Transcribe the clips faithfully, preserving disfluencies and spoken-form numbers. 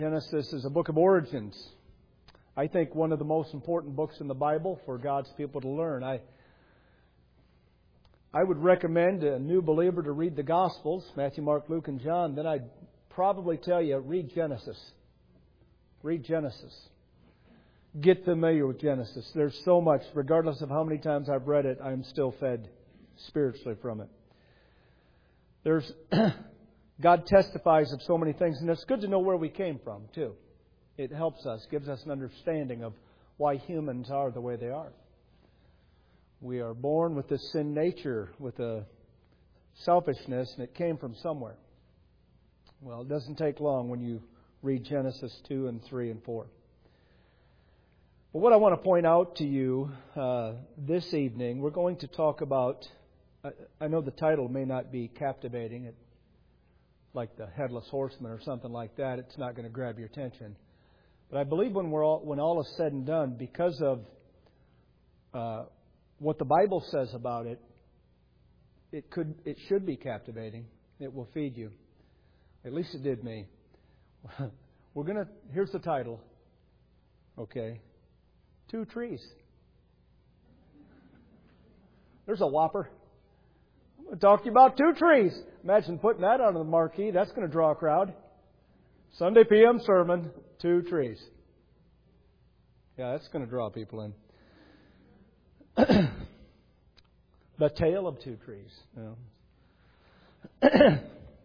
Genesis is a book of origins. I think one of the most important books in the Bible for God's people to learn. I I would recommend a new believer to read the Gospels, Matthew, Mark, Luke, and John. Then I'd probably tell you, read Genesis. Read Genesis. Get familiar with Genesis. There's so much. Regardless of how many times I've read it, I'm still fed spiritually from it. There's God testifies of so many things, and it's good to know where we came from, too. It helps us, gives us an understanding of why humans are the way they are. We are born with this sin nature, with a selfishness, and it came from somewhere. Well, it doesn't take long when you read Genesis two and three and four. But what I want to point out to you uh, this evening, we're going to talk about, I, I know the title may not be captivating, it, like the Headless Horseman or something like that. It's not going to grab your attention. But I believe when we're all, when all is said and done, because of uh, what the Bible says about it, it could, it should be captivating. It will feed you. At least it did me. We're gonna. Here's the title. Okay, two trees. There's a whopper. I'm going to talk to you about two trees. Imagine putting that on the marquee. That's going to draw a crowd. Sunday P M sermon, two trees. Yeah, that's going to draw people in. The tale of two trees. You know.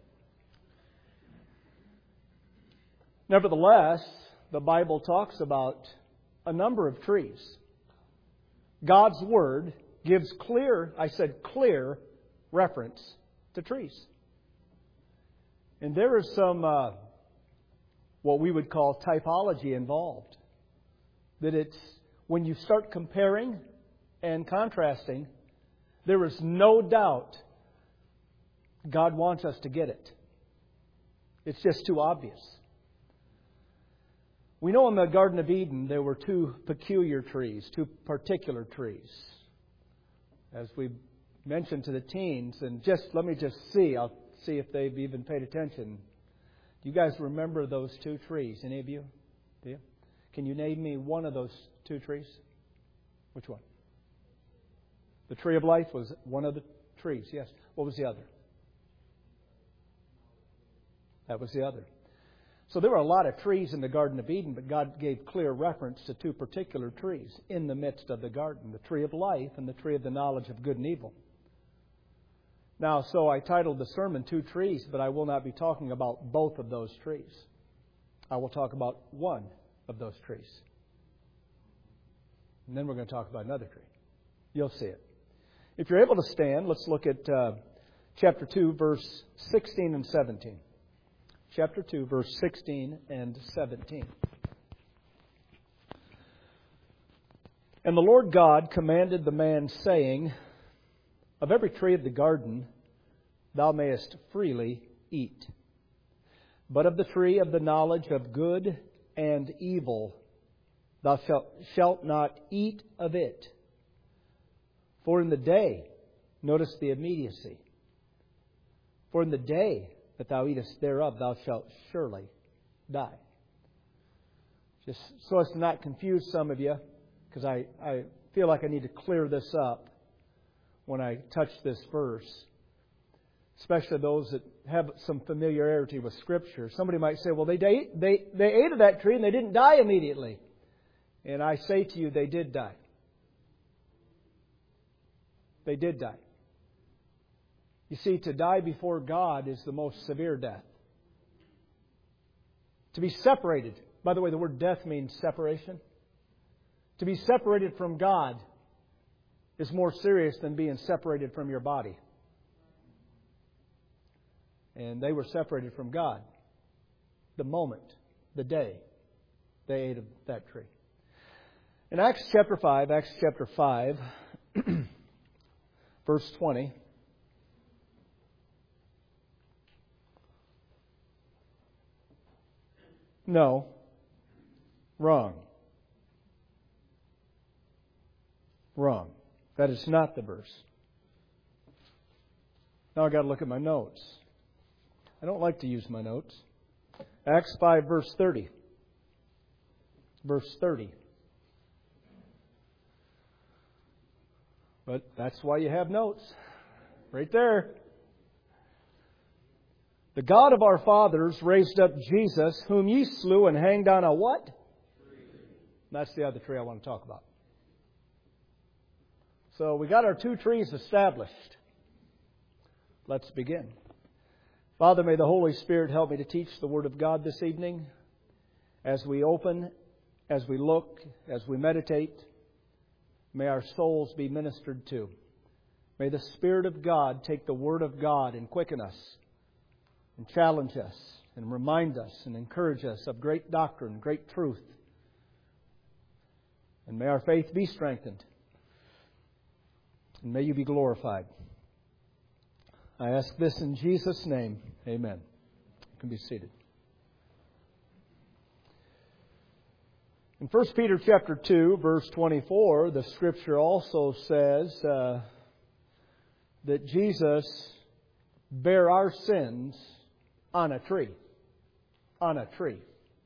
Nevertheless, the Bible talks about a number of trees. God's Word gives clear, I said clear, reference to trees. And there is some, uh, what we would call typology involved. That it's, when you start comparing and contrasting, there is no doubt God wants us to get it. It's just too obvious. We know in the Garden of Eden there were two peculiar trees, two particular trees. As we mentioned to the teens, and just let me just see, I'll see if they've even paid attention. Do you guys remember those two trees? Any of you? Do you? Can you name me one of those two trees? Which one? The tree of life was one of the trees, yes. What was the other? That was the other. So there were a lot of trees in the Garden of Eden, but God gave clear reference to two particular trees in the midst of the garden, the tree of life and the tree of the knowledge of good and evil. Now, so I titled the sermon, Two Trees, but I will not be talking about both of those trees. I will talk about one of those trees. And then we're going to talk about another tree. You'll see it. If you're able to stand, let's look at uh, chapter two, verse sixteen and seventeen. Chapter two, verse sixteen and seventeen. And the Lord God commanded the man, saying, of every tree of the garden thou mayest freely eat, but of the tree of the knowledge of good and evil thou shalt, shalt not eat of it. For in the day, notice the immediacy, for in the day that thou eatest thereof, thou shalt surely die. Just so as to not confuse some of you, because I, I feel like I need to clear this up when I touch this verse, especially those that have some familiarity with Scripture. Somebody might say, well, they, they, they, they ate of that tree and they didn't die immediately. And I say to you, they did die. They did die. You see, to die before God is the most severe death. To be separated. By the way, the word death means separation. To be separated from God is more serious than being separated from your body. And they were separated from God the moment, the day they ate of that tree. In Acts chapter five, Acts chapter five, verse twenty. No. Wrong. Wrong. That is not the verse. Now I've got to look at my notes. I don't like to use my notes. Acts five, verse thirty. Verse thirty. But that's why you have notes. Right there. The God of our fathers raised up Jesus, whom ye slew and hanged on a what? Tree. That's the other tree I want to talk about. So we got our two trees established. Let's begin. Father, may the Holy Spirit help me to teach the Word of God this evening. As we open, as we look, as we meditate, may our souls be ministered to. May the Spirit of God take the Word of God and quicken us, and challenge us, and remind us, and encourage us of great doctrine, great truth. And may our faith be strengthened. And may you be glorified. I ask this in Jesus' name. Amen. You can be seated. In First Peter chapter two, verse twenty-four, the Scripture also says uh, that Jesus bare our sins on a tree. On a tree.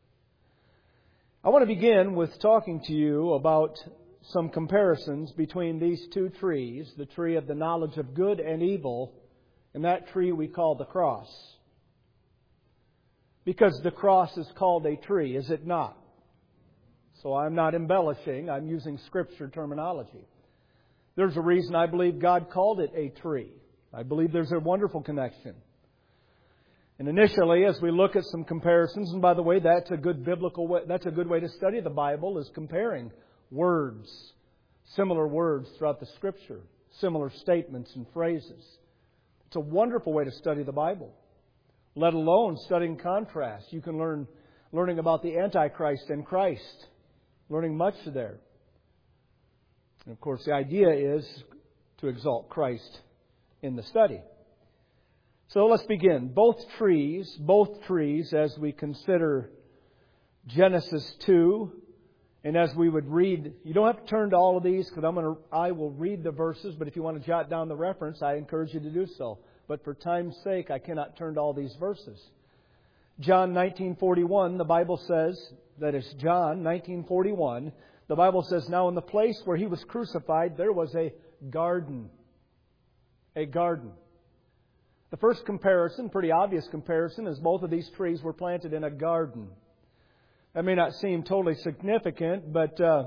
I want to begin with talking to you about some comparisons between these two trees, the tree of the knowledge of good and evil, and that tree we call the cross. Because the cross is called a tree, is it not? So I'm not embellishing, I'm using Scripture terminology. There's a reason I believe God called it a tree. I believe there's a wonderful connection. And initially, as we look at some comparisons, and by the way, that's a good biblical way, that's a good way to study the Bible, is comparing words, similar words throughout the Scripture, similar statements and phrases. It's a wonderful way to study the Bible, let alone studying contrast. You can learn learning about the Antichrist and Christ, learning much there. And of course, the idea is to exalt Christ in the study. So let's begin. Both trees, both trees, as we consider Genesis two, and as we would read, you don't have to turn to all of these because I'm going to, I will read the verses, but if you want to jot down the reference, I encourage you to do so. But for time's sake, I cannot turn to all these verses. John nineteen forty-one, the Bible says, that is John nineteen forty-one, the Bible says, now in the place where He was crucified, there was a garden. A garden. The first comparison, pretty obvious comparison, is both of these trees were planted in a garden. That may not seem totally significant, but uh,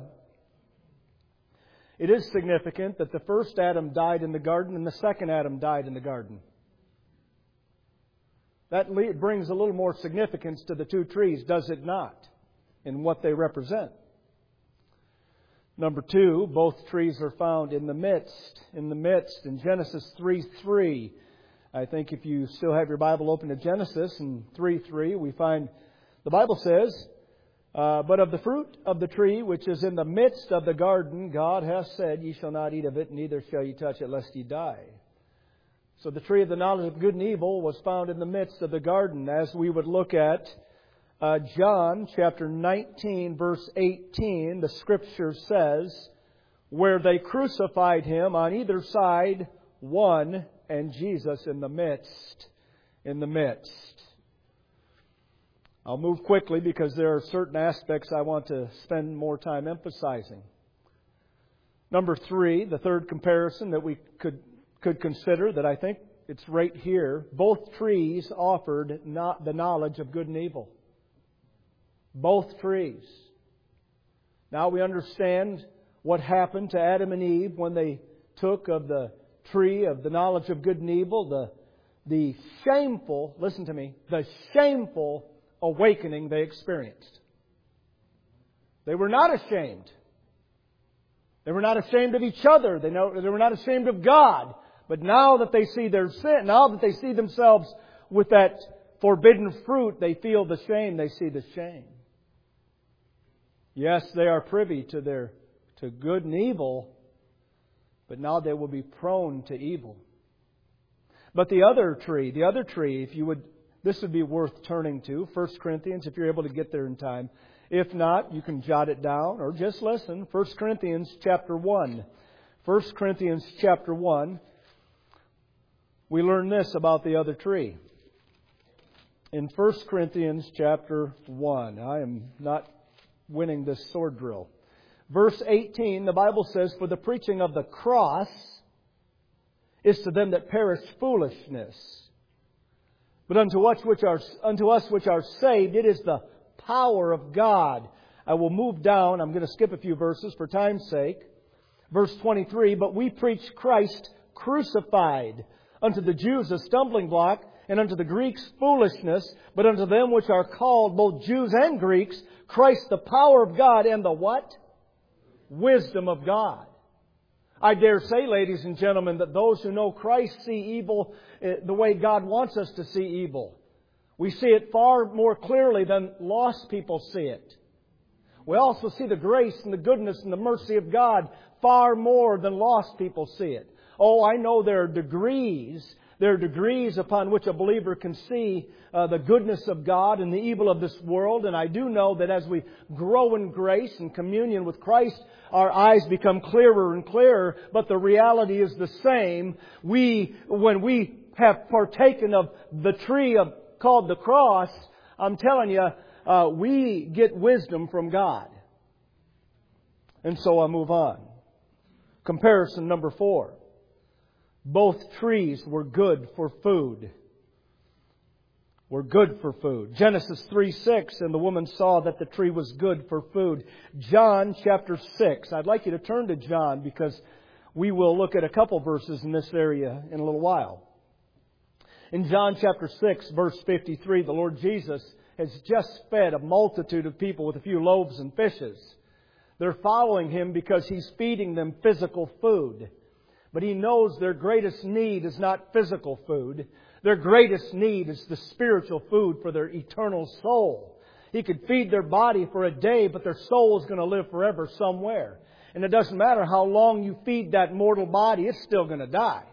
it is significant that the first Adam died in the garden and the second Adam died in the garden. That le- brings a little more significance to the two trees, does it not, in what they represent? Number two, both trees are found in the midst. In the midst, in Genesis three three. I think if you still have your Bible open to Genesis in three three, we find the Bible says, uh, but of the fruit of the tree which is in the midst of the garden, God hath said, ye shall not eat of it, neither shall ye touch it, lest ye die. So the tree of the knowledge of good and evil was found in the midst of the garden. As we would look at uh, John chapter nineteen, verse eighteen, the Scripture says, where they crucified Him on either side, one, and Jesus in the midst. In the midst. I'll move quickly because there are certain aspects I want to spend more time emphasizing. Number three, the third comparison that we could could consider, that I think it's right here. Both trees offered not the knowledge of good and evil. Both trees. Now we understand what happened to Adam and Eve when they took of the tree of the knowledge of good and evil, the, the shameful, listen to me, the shameful awakening they experienced. They were not ashamed. They were not ashamed of each other. They, know, they were not ashamed of God. But now that they see their sin, now that they see themselves with that forbidden fruit, they feel the shame. They see the shame. Yes, they are privy to their to good and evil, but now they will be prone to evil. But the other tree, the other tree, if you would, this would be worth turning to, First Corinthians, if you're able to get there in time. If not, you can jot it down or just listen. First Corinthians chapter one. First Corinthians chapter one. We learn this about the other tree. in First Corinthians chapter one. I am not winning this sword drill. Verse eighteen, the Bible says, "For the preaching of the cross is to them that perish foolishness. But unto us which are, unto us which are saved, it is the power of God." I will move down. I'm going to skip a few verses for time's sake. Verse twenty-three, "But we preach Christ crucified, unto the Jews a stumbling block, and unto the Greeks foolishness, but unto them which are called, both Jews and Greeks, Christ the power of God and the" what? Wisdom of God. I dare say, ladies and gentlemen, that those who know Christ see evil the way God wants us to see evil. We see it far more clearly than lost people see it. We also see the grace and the goodness and the mercy of God far more than lost people see it. Oh, I know there are degrees. There are degrees upon which a believer can see uh, the goodness of God and the evil of this world. And I do know that as we grow in grace and communion with Christ, our eyes become clearer and clearer. But the reality is the same. We, when we have partaken of the tree of, called the cross, I'm telling you, uh, we get wisdom from God. And so I move on. Comparison number four. Both trees were good for food. Were good for food. Genesis three six, "And the woman saw that the tree was good for food." John chapter six. I'd like you to turn to John because we will look at a couple verses in this area in a little while. In John chapter six, verse fifty-three, the Lord Jesus has just fed a multitude of people with a few loaves and fishes. They're following Him because He's feeding them physical food. But He knows their greatest need is not physical food. Their greatest need is the spiritual food for their eternal soul. He could feed their body for a day, but their soul is going to live forever somewhere. And it doesn't matter how long you feed that mortal body, it's still going to die.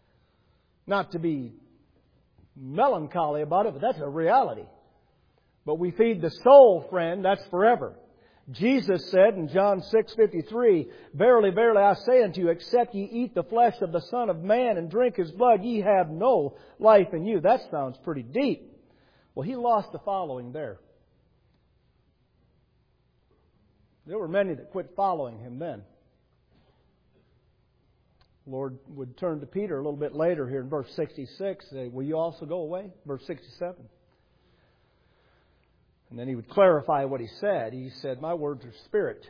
Not to be melancholy about it, but that's a reality. But we feed the soul, friend, that's forever. Jesus said in John six fifty-three, "Verily, verily, I say unto you, except ye eat the flesh of the Son of Man and drink His blood, ye have no life in you." That sounds pretty deep. Well, He lost the following there. There were many that quit following Him then. The Lord would turn to Peter a little bit later here in verse sixty-six, say, "Will you also go away?" Verse sixty-seven. And then He would clarify what He said. He said, "My words are spirit."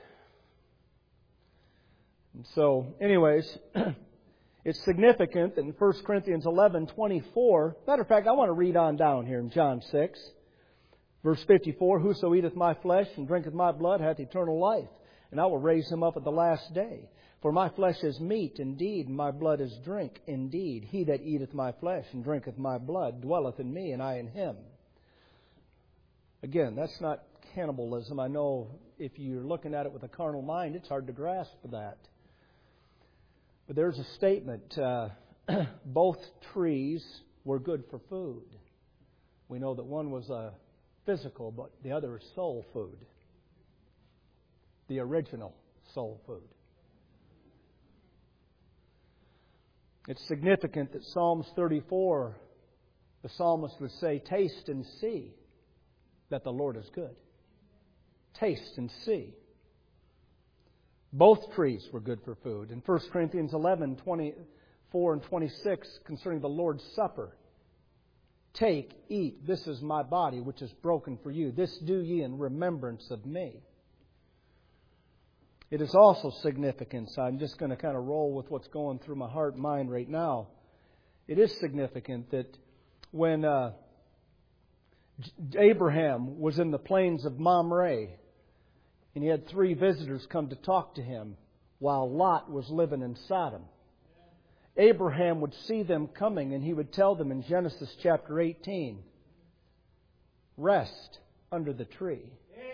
And so, anyways, it's significant that in First Corinthians eleven twenty-four, matter of fact, I want to read on down here in John six, verse fifty-four, "Whoso eateth my flesh and drinketh my blood hath eternal life, and I will raise him up at the last day. For my flesh is meat indeed, and my blood is drink indeed. He that eateth my flesh and drinketh my blood dwelleth in me, and I in him." Again, that's not cannibalism. I know if you're looking at it with a carnal mind, it's hard to grasp that. But there's a statement, uh, both trees were good for food. We know that one was uh, physical, but the other is soul food. The original soul food. It's significant that Psalms thirty-four, the psalmist would say, "Taste and see that the Lord is good." Taste and see. Both trees were good for food. In First Corinthians eleven twenty-four and twenty-six, concerning the Lord's Supper, "Take, eat, this is my body, which is broken for you. This do ye in remembrance of me." It is also significant. So I'm just going to kind of roll with what's going through my heart and mind right now. It is significant that when Uh, Abraham was in the plains of Mamre, and he had three visitors come to talk to him while Lot was living in Sodom. Abraham would see them coming, and he would tell them in Genesis chapter eighteen, "Rest under the tree."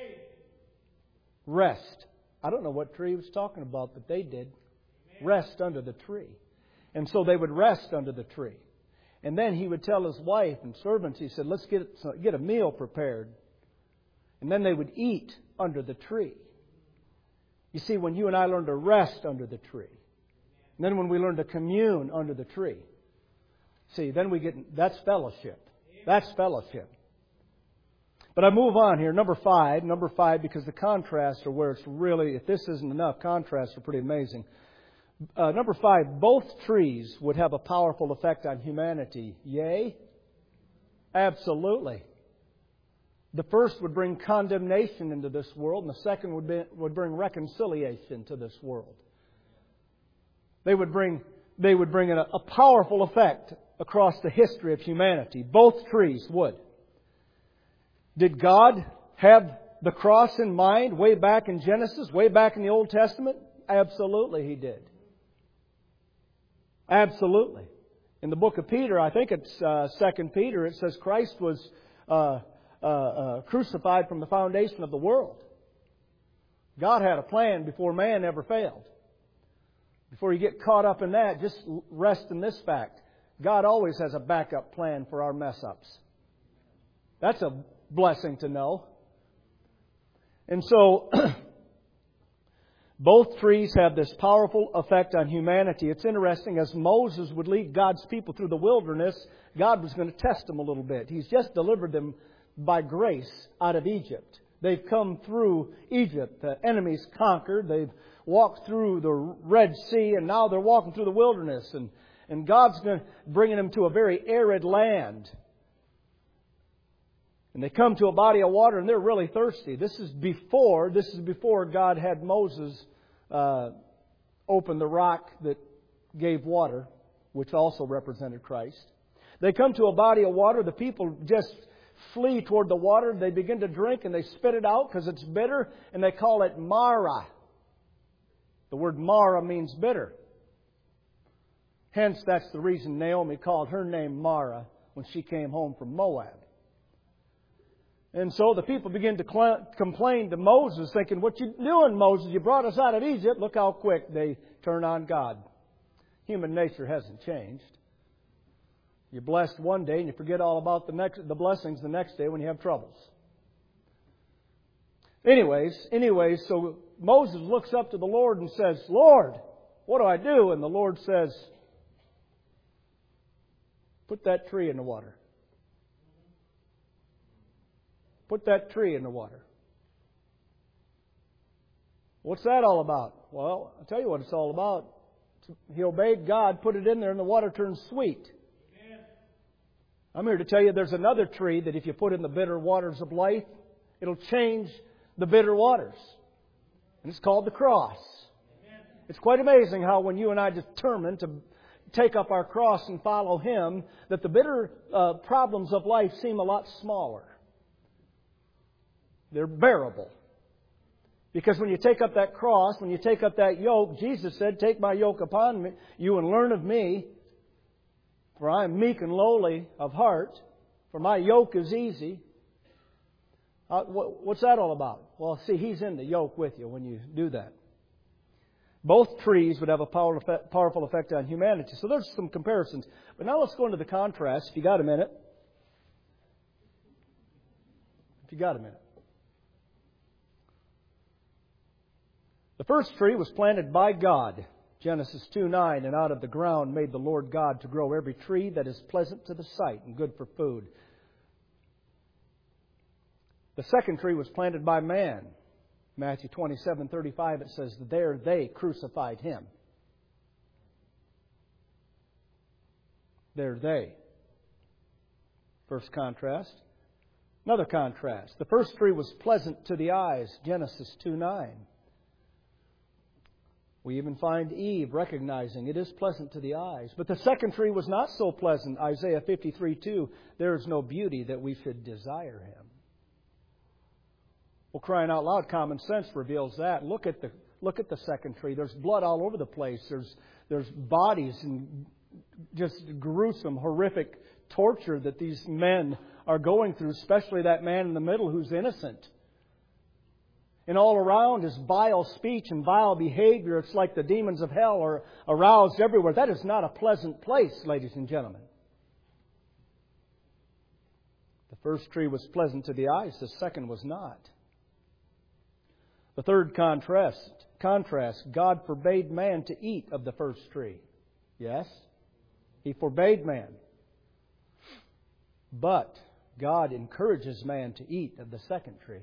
Rest. I don't know what tree he was talking about, but they did. Rest under the tree. And so they would rest under the tree. And then he would tell his wife and servants, he said, "Let's get get a meal prepared." And then they would eat under the tree. You see, when you and I learn to rest under the tree, and then when we learn to commune under the tree, see, then we get, that's fellowship. That's fellowship. But I move on here. Number five. Number five, because the contrasts are where it's really, if this isn't enough, contrasts are pretty amazing. Uh, number five, both trees would have a powerful effect on humanity. Yea? Absolutely. The first would bring condemnation into this world, and the second would, be, would bring reconciliation to this world. They would bring, they would bring a, a powerful effect across the history of humanity. Both trees would. Did God have the cross in mind way back in Genesis, way back in the Old Testament? Absolutely He did. Absolutely. In the book of Peter, I think it's uh, Second Peter, it says Christ was uh, uh, uh, crucified from the foundation of the world. God had a plan before man ever failed. Before you get caught up in that, just rest in this fact. God always has a backup plan for our mess-ups. That's a blessing to know. And so, both trees have this powerful effect on humanity. It's interesting, as Moses would lead God's people through the wilderness, God was going to test them a little bit. He's just delivered them by grace out of Egypt. They've come through Egypt. The enemy's conquered. They've walked through the Red Sea, and now they're walking through the wilderness. And, and God's going to bring them to a very arid land. And they come to a body of water and they're really thirsty. This is before, this is before God had Moses uh, open the rock that gave water, which also represented Christ. They come to a body of water. The people just flee toward the water. They begin to drink and they spit it out because it's bitter, and they call it Mara. The word Mara means bitter. Hence, that's the reason Naomi called her name Mara when she came home from Moab. And so the people begin to cl- complain to Moses, thinking, "What you doing, Moses? You brought us out of Egypt." Look how quick they turn on God. Human nature hasn't changed. You're blessed one day and you forget all about the next, the blessings the next day when you have troubles. Anyways, anyways, so Moses looks up to the Lord and says, "Lord, what do I do?" And the Lord says, "Put that tree in the water. Put that tree in the water." What's that all about? Well, I'll tell you what it's all about. He obeyed God, put it in there, and the water turned sweet. Amen. I'm here to tell you there's another tree that if you put in the bitter waters of life, it'll change the bitter waters. And it's called the cross. Amen. It's quite amazing how when you and I determine to take up our cross and follow Him, that the bitter uh, problems of life seem a lot smaller. They're bearable. Because when you take up that cross, when you take up that yoke, Jesus said, "Take my yoke upon me, you and learn of me, for I am meek and lowly of heart, for my yoke is easy." Uh, what, what's that all about? Well, see, He's in the yoke with you when you do that. Both trees would have a powerful effect on humanity. So there's some comparisons. But now let's go into the contrast, if you got a minute. If you got a minute. The first tree was planted by God, Genesis two nine, "And out of the ground made the Lord God to grow every tree that is pleasant to the sight and good for food." The second tree was planted by man. Matthew twenty-seven thirty-five, it says, "There they crucified Him." There they. First contrast. Another contrast. The first tree was pleasant to the eyes, Genesis two nine. We even find Eve recognizing it is pleasant to the eyes. But the second tree was not so pleasant. Isaiah fifty-three two, "There is no beauty that we should desire Him." Well, crying out loud, common sense reveals that. Look at the look at the second tree. There's blood all over the place. There's there's bodies and just gruesome, horrific torture that these men are going through, especially that man in the middle who's innocent. And all around is vile speech and vile behavior. It's like the demons of hell are aroused everywhere. That is not a pleasant place, ladies and gentlemen. The first tree was pleasant to the eyes. The second was not. The third contrast, contrast, God forbade man to eat of the first tree. Yes, He forbade man. But God encourages man to eat of the second tree.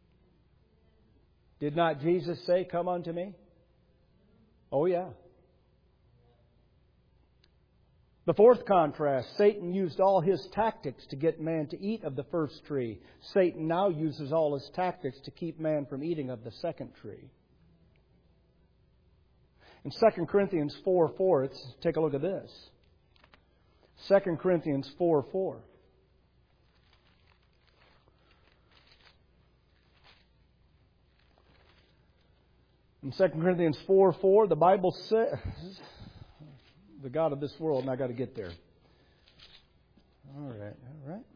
Did not Jesus say, "Come unto me"? Oh, yeah. The fourth contrast, Satan used all his tactics to get man to eat of the first tree. Satan now uses all his tactics to keep man from eating of the second tree. In Second Corinthians four four, let's take a look at this. Second Corinthians four four. In Second Corinthians four four, the Bible says, the God of this world, and I got to get there. All right, all right.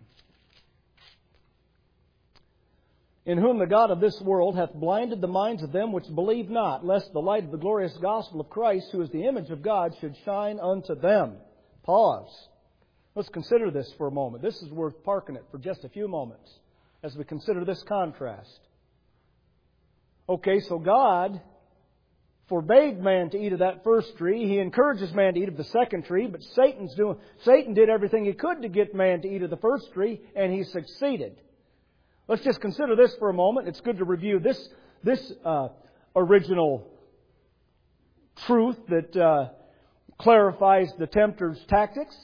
In whom the God of this world hath blinded the minds of them which believe not, lest the light of the glorious gospel of Christ, who is the image of God, should shine unto them. Pause. Let's consider this for a moment. This is worth parking it for just a few moments as we consider this contrast. Okay, so God forbade man to eat of that first tree. He encourages man to eat of the second tree, but Satan's doing, Satan did everything he could to get man to eat of the first tree, and he succeeded. Let's just consider this for a moment. It's good to review this, this uh, original truth that uh, clarifies the tempter's tactics.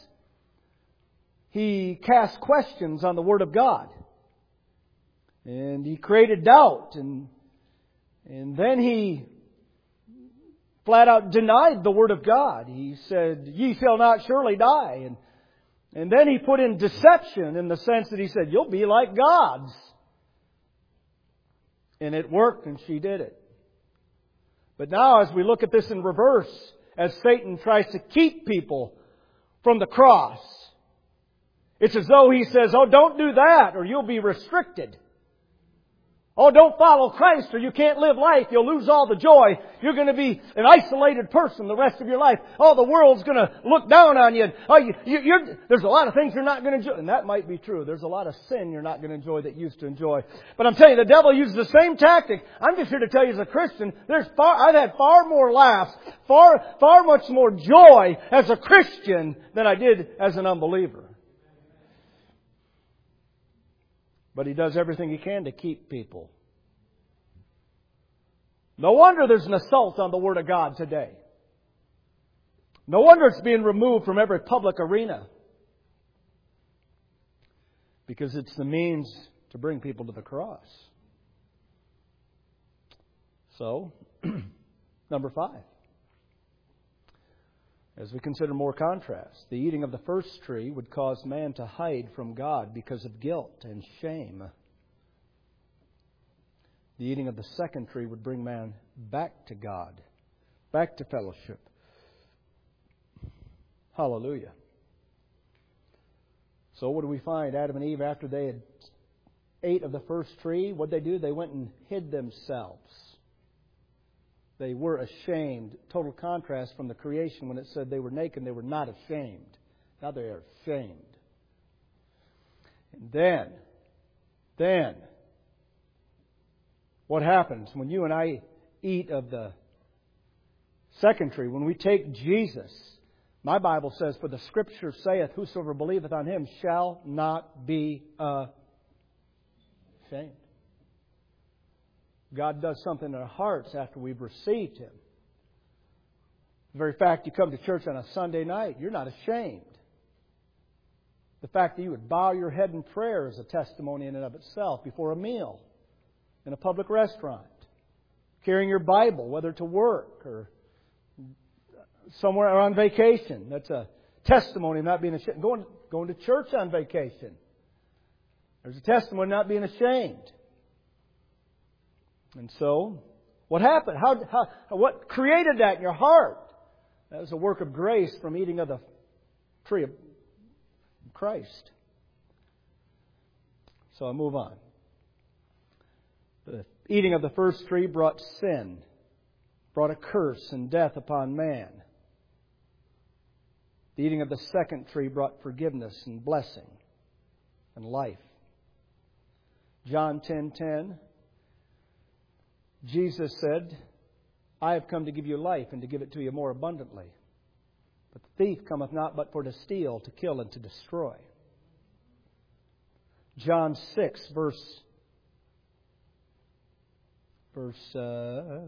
He cast questions on the Word of God. And he created doubt. And, and then he flat out denied the Word of God. He said, "Ye shall not surely die." And, and then he put in deception in the sense that he said, "You'll be like gods." And it worked, and she did it. But now as we look at this in reverse, as Satan tries to keep people from the cross, it's as though he says, "Oh, don't do that or you'll be restricted. Oh, don't follow Christ or you can't live life. You'll lose all the joy. You're going to be an isolated person the rest of your life. Oh, the world's going to look down on you. Oh, you, you, you're, there's a lot of things you're not going to enjoy." And that might be true. There's a lot of sin you're not going to enjoy that you used to enjoy. But I'm telling you, the devil uses the same tactic. I'm just here to tell you as a Christian, there's far, I've had far more laughs, far, far much more joy as a Christian than I did as an unbeliever. But he does everything he can to keep people. No wonder there's an assault on the Word of God today. No wonder it's being removed from every public arena. Because it's the means to bring people to the cross. So, number five. As we consider more contrast, the eating of the first tree would cause man to hide from God because of guilt and shame. The eating of the second tree would bring man back to God, back to fellowship. Hallelujah. So what do we find? Adam and Eve, after they had ate of the first tree, what did they do? They went and hid themselves. They were ashamed. Total contrast from the creation when it said they were naked, they were not ashamed. Now they are ashamed. And then, then, what happens when you and I eat of the second tree? When we take Jesus, my Bible says, "For the Scripture saith, whosoever believeth on Him shall not be ashamed." God does something in our hearts after we've received Him. The very fact you come to church on a Sunday night, you're not ashamed. The fact that you would bow your head in prayer is a testimony in and of itself before a meal, in a public restaurant, carrying your Bible, whether to work or somewhere or on vacation. That's a testimony of not being ashamed. Going, going to church on vacation. There's a testimony of not being ashamed. And so, what happened? How, how, what created that in your heart? That was a work of grace from eating of the tree of Christ. So I move on. The eating of the first tree brought sin, brought a curse and death upon man. The eating of the second tree brought forgiveness and blessing and life. John ten ten. Jesus said, "I have come to give you life and to give it to you more abundantly. But the thief cometh not but for to steal, to kill, and to destroy." John six, verse, verse, uh,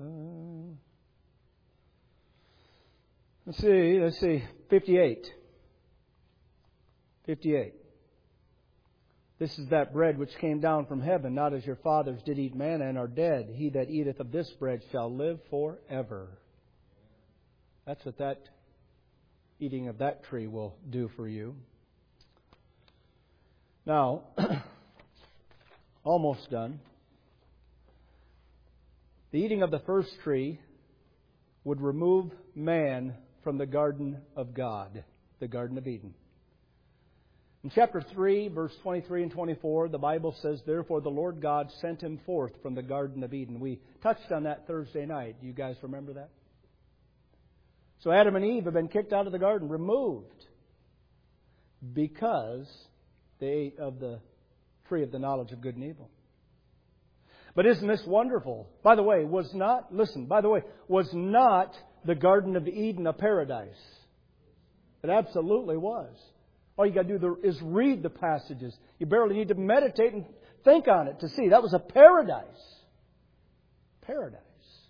let's see, let's see, fifty-eight. fifty-eight. This is that bread which came down from heaven, not as your fathers did eat manna and are dead. He that eateth of this bread shall live forever. That's what that eating of that tree will do for you. Now, almost done. The eating of the first tree would remove man from the garden of God, the Garden of Eden. In chapter three, verse twenty-three and twenty-four, the Bible says, "Therefore the Lord God sent him forth from the Garden of Eden." We touched on that Thursday night. Do you guys remember that? So Adam and Eve have been kicked out of the garden, removed, because they ate of the tree of the knowledge of good and evil. But isn't this wonderful? By the way, was not, listen, by the way, was not the Garden of Eden a paradise? It absolutely was. All you got to do is read the passages. You barely need to meditate and think on it to see. That was a paradise. Paradise.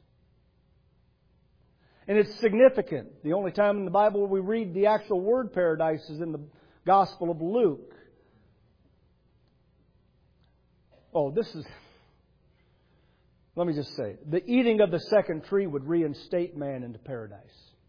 And it's significant. The only time in the Bible where we read the actual word paradise is in the Gospel of Luke. Oh, this is... Let me just say, the eating of the second tree would reinstate man into paradise.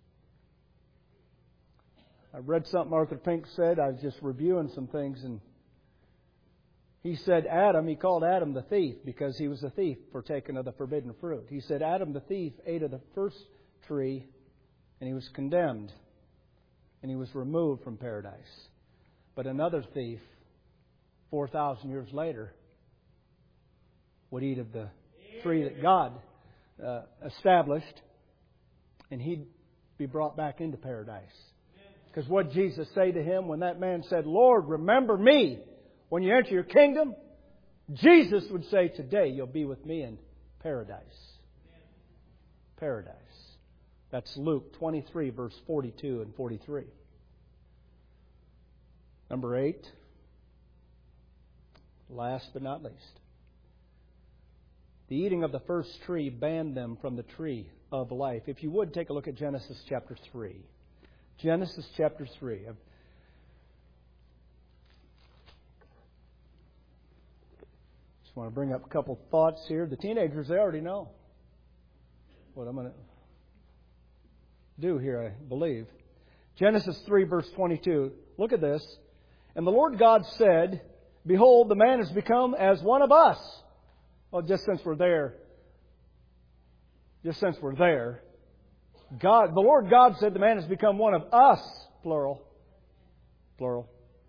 I read something Arthur Pink said. I was just reviewing some things, and he said Adam, he called Adam the thief because he was a thief for taking of the forbidden fruit. He said Adam the thief ate of the first tree, and he was condemned, and he was removed from paradise. But another thief, four thousand years later, would eat of the tree that God uh, established, and he'd be brought back into paradise. Because what did Jesus say to him when that man said, "Lord, remember me when you enter your kingdom"? Jesus would say, "Today you'll be with me in paradise." Paradise. That's Luke twenty-three, verse forty-two and forty-three. Number eight. Last but not least. The eating of the first tree banned them from the tree of life. If you would, take a look at Genesis chapter three. Genesis chapter three. I just want to bring up a couple thoughts here. The teenagers, they already know what I'm going to do here, I believe. Genesis three, verse twenty-two. Look at this. "And the Lord God said, Behold, the man has become as one of us." Well, just since we're there, just since we're there, God, the Lord God said the man has become one of us, plural. Plural.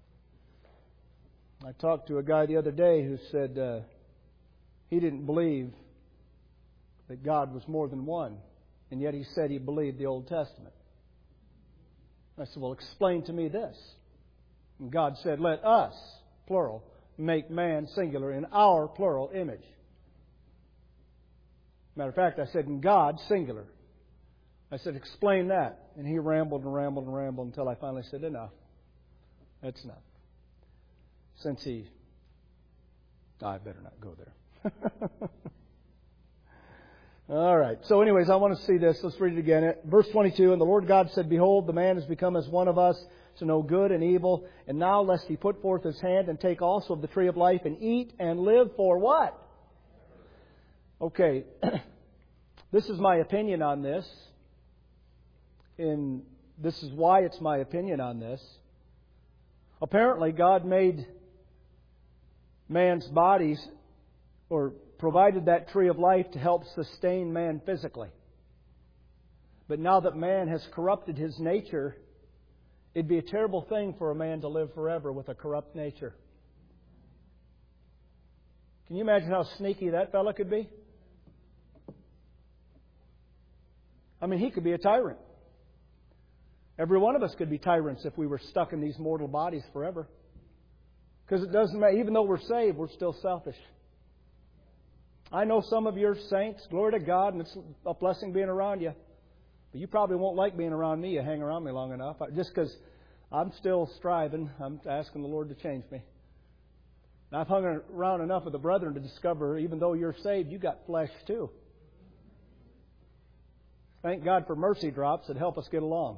I talked to a guy the other day who said uh, he didn't believe that God was more than one, and yet he said he believed the Old Testament. I said, well, explain to me this. And God said, "Let us, plural, make man, singular, in our, plural, image." Matter of fact, I said, "in God, singular." I said, "Explain that." And he rambled and rambled and rambled until I finally said, "Enough. That's enough." Since he... I better not go there. All right. So anyways, I want to see this. Let's read it again. Verse twenty-two, "And the Lord God said, Behold, the man has become as one of us, to know good and evil. And now lest he put forth his hand and take also of the tree of life and eat and live for" what? Okay. This is my opinion on this. And this is why it's my opinion on this. Apparently, God made man's bodies, or provided that tree of life to help sustain man physically. But now that man has corrupted his nature, it'd be a terrible thing for a man to live forever with a corrupt nature. Can you imagine how sneaky that fella could be? I mean, he could be a tyrant. Every one of us could be tyrants if we were stuck in these mortal bodies forever. Because it doesn't matter. Even though we're saved, we're still selfish. I know some of your saints, glory to God, and it's a blessing being around you. But you probably won't like being around me. You hang around me long enough. Just because I'm still striving. I'm asking the Lord to change me. And I've hung around enough with the brethren to discover, even though you're saved, you got flesh too. Thank God for mercy drops that help us get along.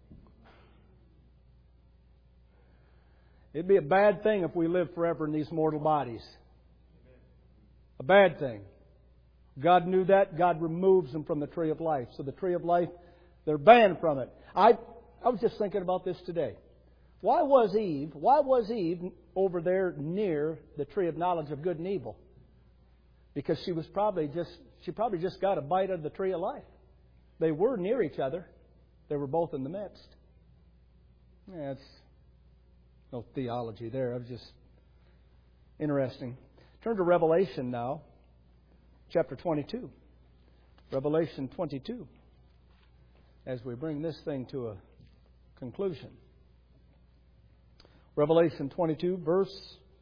It'd be a bad thing if we lived forever in these mortal bodies. A bad thing. God knew that. God removes them from the tree of life. So the tree of life, they're banned from it. I I was just thinking about this today. Why was Eve, why was Eve over there near the tree of knowledge of good and evil? Because she was probably just she probably just got a bite of the tree of life. They were near each other. They were both in the midst. Yeah, it's no theology there. It was just interesting. Turn to Revelation now, chapter twenty-two. Revelation twenty-two. As we bring this thing to a conclusion. Revelation twenty-two, verse.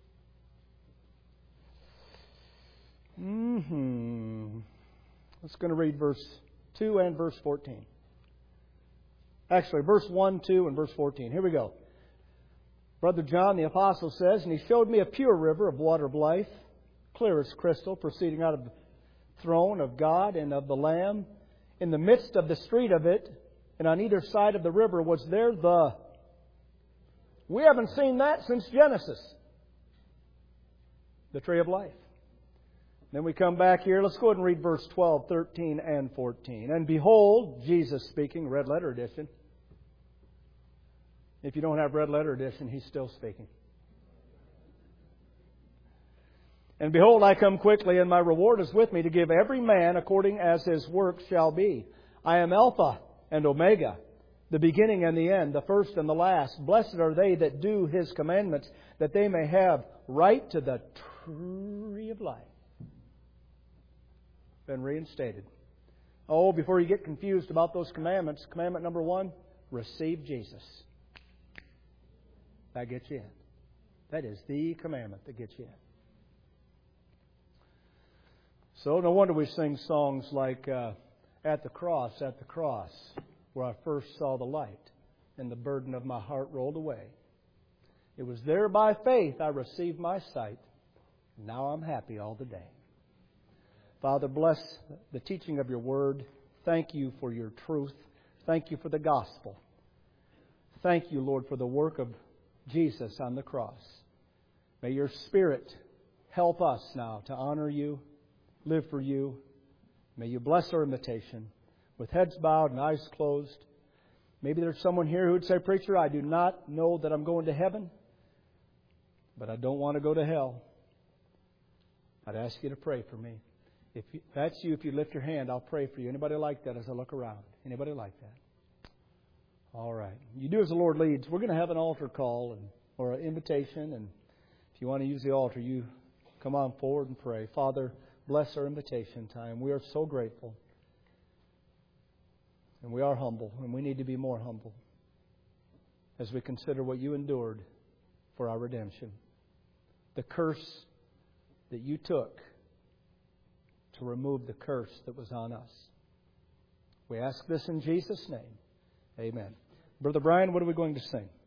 Mm-hmm. Let's going to read verse two and verse fourteen. Actually, verse one, two, and verse fourteen. Here we go. Brother John the Apostle says, "And he showed me a pure river of water of life, clear as crystal, proceeding out of the throne of God and of the Lamb. In the midst of the street of it, and on either side of the river was there the..." We haven't seen that since Genesis. The tree of life. Then we come back here. Let's go ahead and read verse twelve, thirteen, and fourteen. "And behold," Jesus speaking, red letter edition. If you don't have red letter edition, He's still speaking. "And behold, I come quickly, and my reward is with me to give every man according as his work shall be. I am Alpha and Omega, the beginning and the end, the first and the last. Blessed are they that do His commandments, that they may have right to the tree of life." Been reinstated. Oh, before you get confused about those commandments, commandment number one, receive Jesus. That gets you in. That is the commandment that gets you in. So no wonder we sing songs like uh, "At the Cross, at the Cross, where I first saw the light, and the burden of my heart rolled away. It was there by faith I received my sight. Now I'm happy all the day." Father, bless the teaching of Your Word. Thank You for Your truth. Thank You for the gospel. Thank You, Lord, for the work of Jesus on the cross. May Your Spirit help us now to honor You, live for You. May You bless our invitation. With heads bowed and eyes closed. Maybe there's someone here who would say, "Preacher, I do not know that I'm going to heaven, but I don't want to go to hell." I'd ask you to pray for me. If that's you, if you lift your hand, I'll pray for you. Anybody like that as I look around? Anybody like that? All right. You do as the Lord leads. We're going to have an altar call and or an invitation. And if you want to use the altar, you come on forward and pray. Father, bless our invitation time. We are so grateful. And we are humble. And we need to be more humble as we consider what You endured for our redemption. The curse that You took to remove the curse that was on us. We ask this in Jesus' name. Amen. Brother Brian, what are we going to sing?